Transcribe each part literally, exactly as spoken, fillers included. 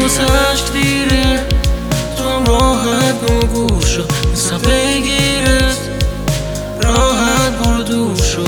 واسه عشق دیره، تو هم راحت نگو شو نیستم بگیرت، راحت برو دور شو.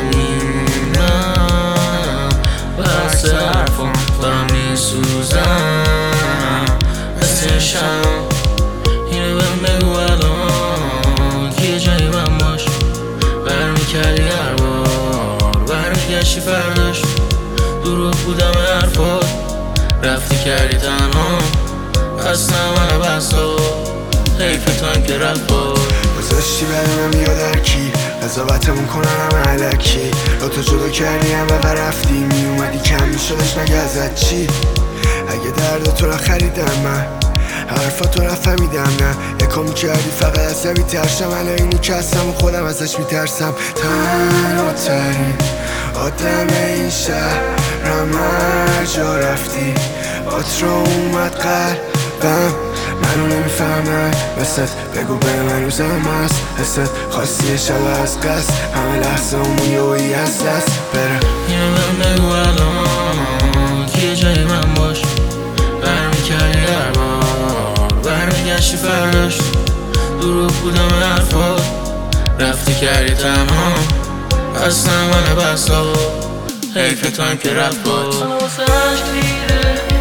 میمونم بحث حرفم دارم میسوزم مثل شم. اینو بهم بگو الان که یه جایی من باش، برمیکردی هر بار برمیگشتی فرداش، دروغ بودم حرفات رفتی کردی تنها، بستم من بسا حیفتم که رفت باش. گذاشتی برمم یا درکی قضاوتمون کنن همه علکی، با تو جدا کردی هم و رفتی میومدی کم میشدش مگه ازت چی؟ اگه درد تو را خریدم من حرفا تو را فهمیدم نه یکا میکردی فقط از میترسم الان اینی که هستم و خودم ازش میترسم. تنها ترین آدم این شهرم هر جا رفتی بات را اومد قلبم منو نمیفهمن مثلت بگو به من روزم هست حست خواستی شب از قصد همه لحظه همون یوی از دست بره. اینو بهم بگو الان که یه جایی من باش، برمیکردی هر بار برمیگشتی فرداش، دروغ بودم حرفات رفتی کردی تنها، بستم من بسا حیفتم که رفت باش. واسه عشق دیره